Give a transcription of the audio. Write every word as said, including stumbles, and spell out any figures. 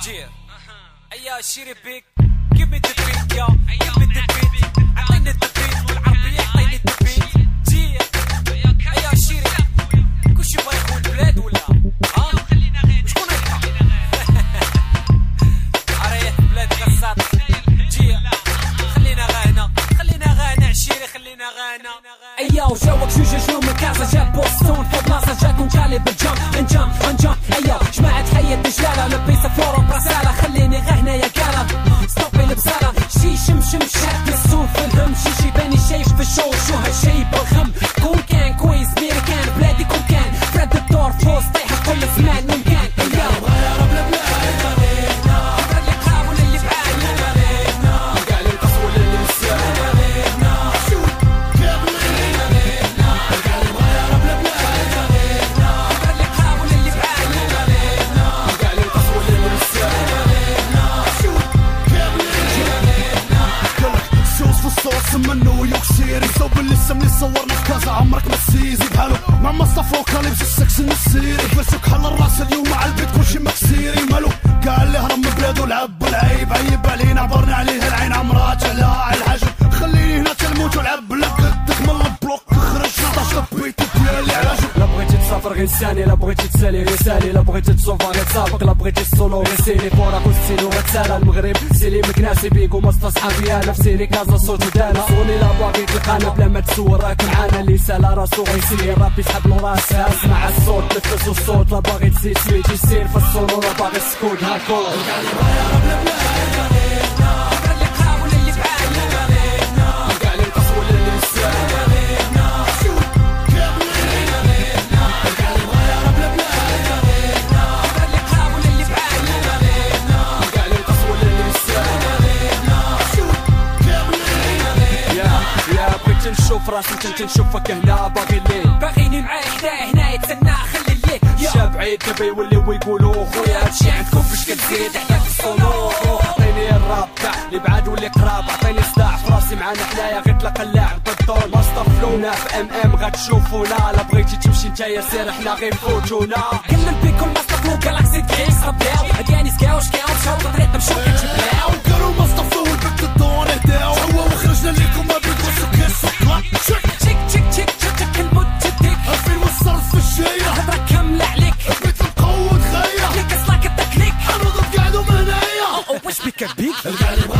جير ايا شيري بيك give me the beat يا give me the beat عطيني the beat والعربية عطيني the beat جير ايا شيري كلشي بغا يخون البلاد ولا ها شكون يبقى عريه بلاد غساط جير خلينا غانا خلينا غانا عشيري خلينا غانا ايا وجاوك جوج جو من كازا جاب بوستون في بلاصة جاكم جالي بالجام انجام انجام ايا جماعة حية دجالة لبيسة فلورو براسالة خليني غهنا يا قالة ستوبي البسالة شي شم شم شاد الصوت في الهم شي شي باني شايف في الشو شو هالشي بالخم كون كان كويس ميري كان بلادي كون كان فرد الدور فوز طيحة كل زمان ممكن ايا غير بلا بلاد غريبنا عبر اللي قاول اللي بعاني غريبنا قاع لي القصر اللي مسان غريبنا شو كابلين غريبنا قاع لي غير بلا بلاد غريبنا عبر اللي قاول اللي بعاني غريبنا قاع لي القصر اللي مسان غريبنا شو كابلين غريبنا قالك سوس في الصوص منو يكسيري صوب اللي سم اللي صورنا في كازا عمرك ما تسيزي بحالو مع مصطفى وكاليبس السكس النسيري فلسك حل الراس اليوم مع البيت كلشي مكسيري مالو قال لي هرب من بلادو لعب والعيب عيب علينا عبرنا عليه العين عمرات على الحجب خليني هنا تلموت ولعب لك قدك من البلوك خرجنا طاش بيت ديالي عاجب لا بغيتي تسافر غير نساني لا بغيتي تسالي غير سالي لا بغيتي تسوفا غير تسابق لا بغيتي السولو غير سيني فورا كوستينو غتسالى المغرب سيلي مكناسي بيكو مستصحابي انا في سيري كازا صوت ودانا صوني لا باغي تلقانا بلا ما تصور راك معانا اللي سالا راسو غيسير رابي يسحب له راسها اسمع الصوت نفس الصوت لا باغي تزيد سميتي سير في السولو لا باغي السكوت هاكور نشوف راسي انت نشوفك هنا باغي ليه باغيني معاه حدا هنا يتسنى خلي ليه شاب عيد كبي يولي ويقولوا خويا هادشي عندكم فاش كتزيد حدا في الصولو عطيني الراب تاع اللي بعاد واللي قراب عطيني صداع في راسي معانا حنايا غير تلقى اللاعب بالدور مصطفلونا في ام ام غتشوفونا لا بغيتي تمشي نتايا سير حنا غير نفوتونا كلم بيكم مصطفلو جالاكسي ديكس ربلاو هدياني سكاو شكاو شاو طريق تمشو كتجبلاو قالوا مصطفى والبنت الدون هداو هو وخرجنا ليكم ما بيدوسوا كيسو تشيك تشيك تشيك تشيك الموت تديك الفيلم والصرف في الشاية هضرة كاملة عليك بيت القوة تخيا ليك اصلاك التكنيك حنوض قاعدوا من هنايا واش بيك بيك